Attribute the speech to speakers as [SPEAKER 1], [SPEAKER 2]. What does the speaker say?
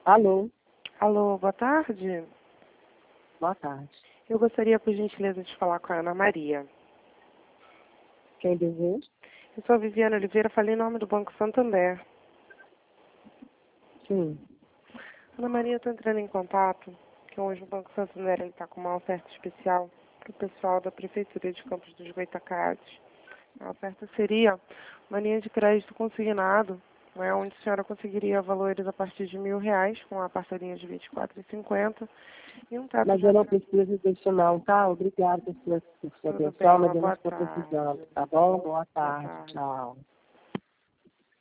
[SPEAKER 1] Alô,
[SPEAKER 2] Alô, boa tarde.
[SPEAKER 1] boa tarde.
[SPEAKER 2] Eu gostaria, por gentileza, de falar com a Ana Maria.
[SPEAKER 1] Quem deseja?
[SPEAKER 2] Eu sou a Viviane Oliveira, falei em nome do Banco Santander.
[SPEAKER 1] Sim.
[SPEAKER 2] Ana Maria, eu estou entrando em contato, que hoje o Banco Santander está com uma oferta especial para o pessoal da Prefeitura de Campos dos Goytacazes. A oferta seria uma linha de crédito consignado, onde a senhora conseguiria valores a partir de R$ 1.000, com a parcelinha de R$ 24,50 e um teto
[SPEAKER 1] Mas
[SPEAKER 2] de
[SPEAKER 1] eu não
[SPEAKER 2] acesso.
[SPEAKER 1] preciso disso não, tá? Obrigada por sua
[SPEAKER 2] Tudo bem,
[SPEAKER 1] atenção,
[SPEAKER 2] uma
[SPEAKER 1] mas eu não
[SPEAKER 2] boa
[SPEAKER 1] estou
[SPEAKER 2] tarde.
[SPEAKER 1] precisando, tá bom? Boa
[SPEAKER 2] Boa
[SPEAKER 1] tarde,
[SPEAKER 2] tarde.
[SPEAKER 1] tchau.